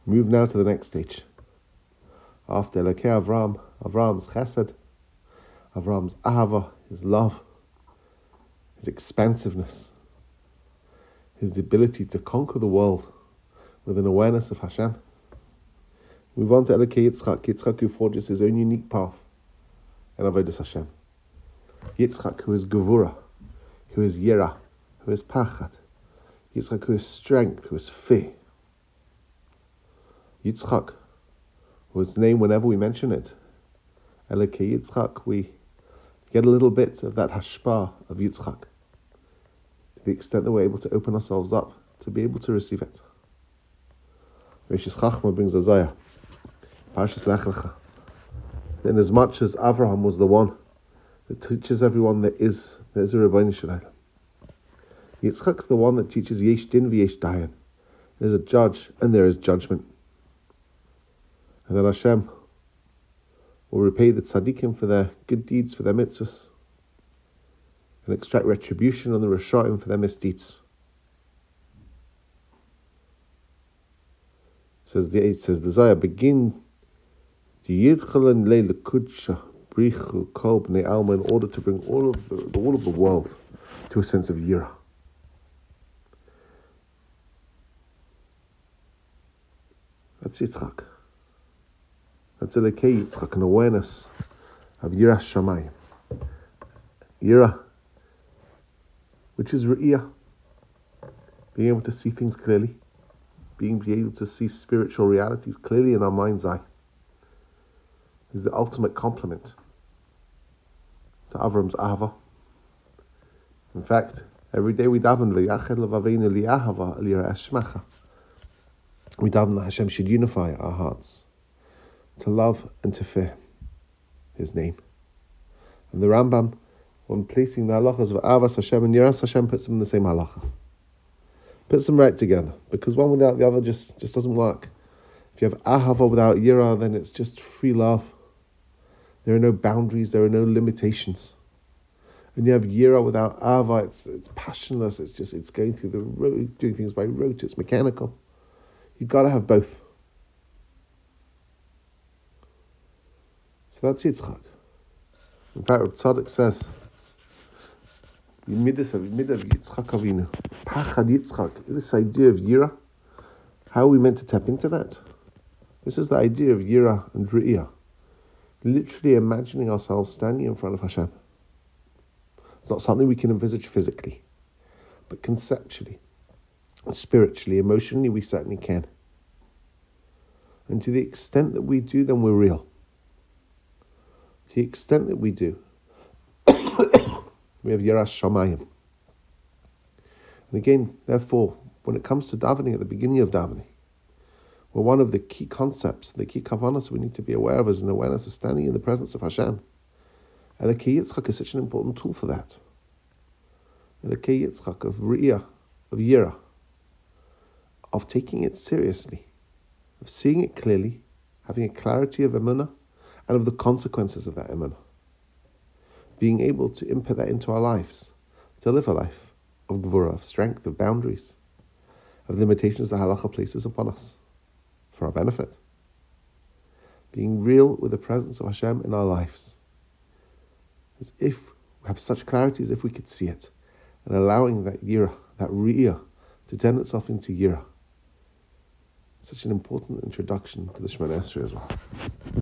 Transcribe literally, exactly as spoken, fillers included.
Move now to the next stage. After Elokei Avram, Avram's chesed, Avram's ahava, his love, his expansiveness, his ability to conquer the world with an awareness of Hashem. Move on to Elokei Yitzchak, Yitzchak who forges his own unique path in Avodas Hashem. Yitzchak who is Gevura, who is Yira, who is Pachad. Yitzchak who is strength, who is fear. Yitzchak, whose name whenever we mention it, Elokei Yitzchak, we get a little bit of that hashpah of Yitzchak, to the extent that we're able to open ourselves up to be able to receive it. Rishis Chachma brings a Zayah, Parshas Lech Lecha. In as much as Avraham was the one that teaches everyone there is, there is a Rebbeinu Shalom, Yitzchak's the one that teaches Yesh Din v'Yesh Dayan. There's a judge and there is judgment. And that Hashem will repay the tzaddikim for their good deeds, for their mitzvahs, and extract retribution on the Rashaim for their misdeeds. It says the it says the Zayah, begin the Yidchalan Leila Kudsha Brichu Kol Bnei Alma, in order to bring all of the all of the world to a sense of Yira. That's Yitzchak. That's Elokei Yitzchak, an awareness of Yiras Shamayim. Yira, which is Re'iyah, being able to see things clearly, being able to see spiritual realities clearly in our mind's eye, is the ultimate complement to Avram's Ahava. In fact, every day we daven, V'yachad levaveinu li'ahava l'yira'eh shmecha. We daven that Hashem should unify our hearts to love and to fear His name. And the Rambam, when placing the halachas of Avas Hashem and Yiras Hashem, puts them in the same halacha. Puts them right together, because one without the other just, just doesn't work. If you have Ahava without Yira, then it's just free love. There are no boundaries, there are no limitations. And you have Yira without Ahava, it's it's passionless, it's just it's going through the road, doing things by rote, it's mechanical. You've got to have both. So that's Yitzchak. In fact, Reb Tzadok says, Midas of Yitzchak Avinu, Pachad Yitzchak, this idea of Yira, how are we meant to tap into that? This is the idea of Yira and Re'iyah. Literally imagining ourselves standing in front of Hashem. It's not something we can envisage physically, but conceptually, spiritually, emotionally, we certainly can. And to the extent that we do, then we're real. To the extent that we do, we have Yiras Shamayim. And again, therefore, when it comes to davening, at the beginning of davening, well, one of the key concepts, the key kavanas we need to be aware of is an awareness of standing in the presence of Hashem. Elokei Yitzchak is such an important tool for that. Elokei Yitzchak, of Re'iyah, of Yira, of taking it seriously, of seeing it clearly, having a clarity of emunah, and of the consequences of that emunah. Being able to input that into our lives, to live a life of gevura, of strength, of boundaries, of limitations the halacha places upon us, for our benefit. Being real with the presence of Hashem in our lives, as if we have such clarity as if we could see it, and allowing that yira, that re'iyah, to turn itself into yira. Such an important introduction to the Shemona Esrei as well.